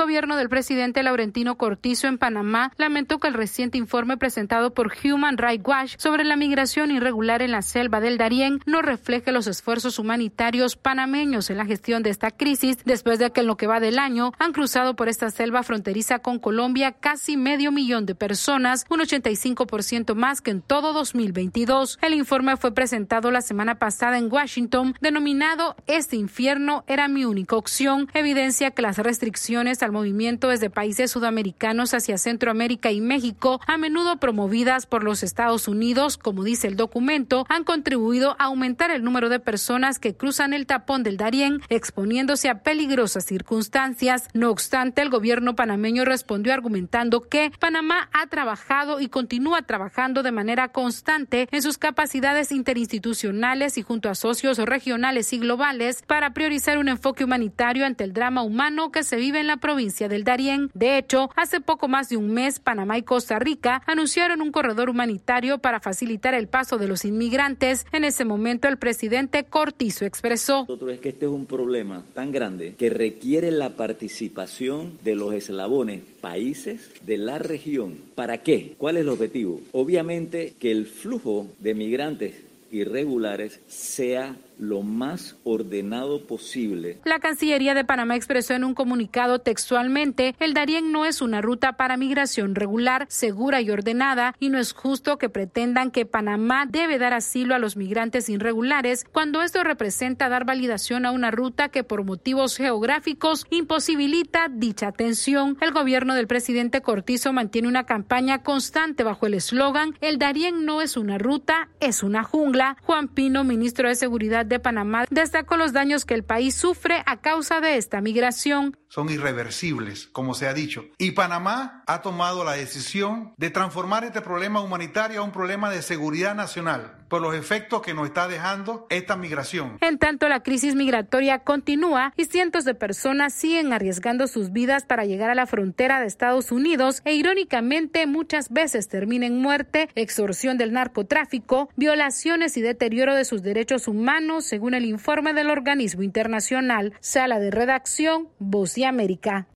gobierno del presidente Laurentino Cortizo en Panamá lamentó que el reciente informe presentado por Human Rights Watch sobre la migración irregular en la selva del Darién no refleje los esfuerzos humanitarios panameños en la gestión de esta crisis, después de que en lo que va del año han cruzado por esta selva fronteriza con Colombia casi 500,000 de personas, un 85% más que en todo 2022. El informe fue presentado la semana pasada en Washington, denominado "Este infierno era mi única opción". Evidencia que las restricciones al movimiento desde países sudamericanos hacia Centroamérica y México, a menudo promovidas por los Estados Unidos, como dice el documento, han contribuido a aumentar el número de personas que cruzan el tapón del Darién, exponiéndose a peligrosas circunstancias. No obstante, el gobierno panameño respondió argumentando que Panamá ha trabajado y continúa trabajando de manera constante en sus capacidades interinstitucionales y junto a socios regionales y globales para priorizar un enfoque humanitario ante el drama humano que se vive en la provincia del Darién. De hecho, hace poco más de un mes, Panamá y Costa Rica anunciaron un corredor humanitario para facilitar el paso de los inmigrantes. En ese momento, el presidente Cortizo expresó: Es que este es un problema tan grande que requiere la participación de los eslabones, países de la región. ¿Para qué? ¿Cuál es el objetivo? Obviamente que el flujo de migrantes irregulares sea lo más ordenado posible. La Cancillería de Panamá expresó en un comunicado textualmente: el Darién no es una ruta para migración regular, segura y ordenada, y no es justo que pretendan que Panamá debe dar asilo a los migrantes irregulares cuando esto representa dar validación a una ruta que por motivos geográficos imposibilita dicha atención. El gobierno del presidente Cortizo mantiene una campaña constante bajo el eslogan "El Darién no es una ruta, es una jungla". Juan Pino, ministro de Seguridad de Panamá, destacó los daños que el país sufre a causa de esta migración. Son irreversibles, como se ha dicho. Y Panamá ha tomado la decisión de transformar este problema humanitario a un problema de seguridad nacional por los efectos que nos está dejando esta migración. En tanto, la crisis migratoria continúa y cientos de personas siguen arriesgando sus vidas para llegar a la frontera de Estados Unidos e irónicamente muchas veces termina en muerte, extorsión del narcotráfico, violaciones y deterioro de sus derechos humanos, según el informe del organismo internacional. Sala de redacción, Voz de América.